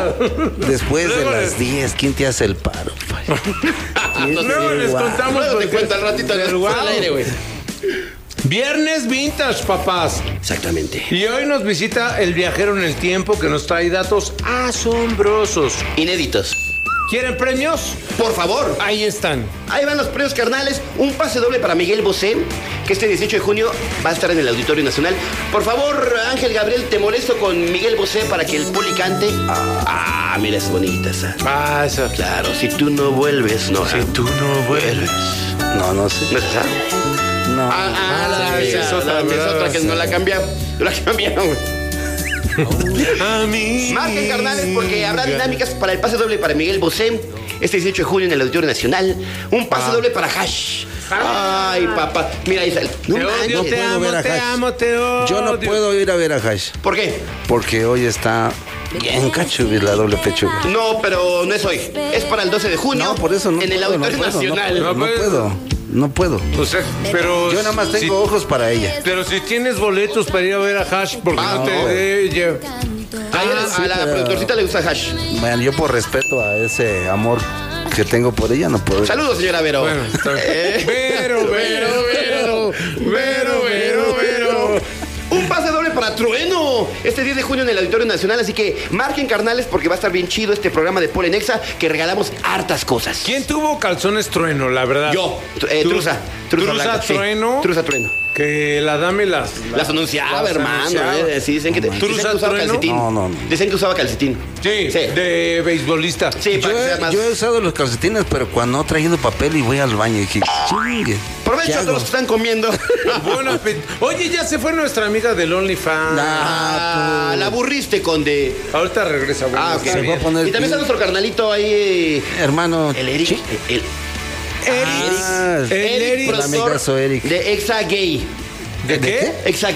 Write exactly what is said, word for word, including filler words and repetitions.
Después de las diez, ¿quién te hace el paro? Luego les contamos. Luego te cuento al ratito del lugar al aire, güey. Viernes Vintage, papás. Exactamente. Y hoy nos visita el viajero en el tiempo que nos trae datos asombrosos. Inéditos. ¿Quieren premios? Por favor. Ahí están. Ahí van los premios, carnales. Un pase doble para Miguel Bosé, que este dieciocho de junio va a estar en el Auditorio Nacional. Por favor, Ángel Gabriel, te molesto con Miguel Bosé para que el Poli cante. Ah, mira, es bonita esa. Ah, esa. Claro, si tú no vuelves, no. Si tú no vuelves. No, no sé. ¿No es esa? No. Ah, ah, Ah, la, esa esa es otra, la- esa ¿verdad? otra que no la cambiaron. La cambiaron, güey. Amiga. Marquen, carnales, porque habrá dinámicas para el pase doble para Miguel Bosé este dieciocho de junio en el Auditorio Nacional. Un pase Ah. doble para Hash. Ay, papá. Mira, ahí está. No Te manches. odio, te puedo amo, ver a te Hash. amo, te odio. Yo no puedo ir a ver a Hash ¿Por qué? porque hoy está bien cachubi la doble pechuga. No, pero no es hoy. Es para el doce de junio. No, por eso no En el puedo, no Auditorio puedo, no Nacional. puedo, no No puedo, no puedo. O sea, pero. Yo nada más tengo si- ojos para ella. Pero si tienes boletos para ir a ver a Hash, porque Ah, no te. no. eh, lle- A, ella- sí, a la pero- productorcita le gusta Hash. Bueno, yo por respeto a ese amor que tengo por ella no puedo. Saludos, señora Vero. Bueno, está bien. Eh, Vero, Vero, Vero, Vero, Vero, Vero. Un pase doble para Trueno este diez de junio en el Auditorio Nacional. Así que marquen, carnales, porque va a estar bien chido este programa de Pole Nexa, que regalamos hartas cosas. ¿Quién tuvo calzones trueno, la verdad? Yo. Eh, Tú- truza. Truza, Truza blanca, sí. trueno. Truza Trueno. Que la dame las. Las anunciaba, las hermano. anunciaba. eh. Sí, dicen que, dicen que ¿Truza usaba trueno? calcetín. No, no, no. Dicen que usaba calcetín. Sí, Sí. de beisbolista. Sí, para Yo que sea he, más. yo he usado los calcetines, pero cuando he traído papel y voy al baño y dije, chingue. Provecho ¿qué a hago? todos los que están comiendo. Buen apetito. Oye, ya se fue nuestra amiga del OnlyFans. Ah, la aburriste, conde. Ahorita regresa. bueno, Ah, ok. está Se bien. va a poner Y también está pin- nuestro carnalito ahí. Hermano. El Eric. chi- El, Ah, El Eric, Eric. el amigazo productor Eric. de Exa Gay. ¿De qué? Exa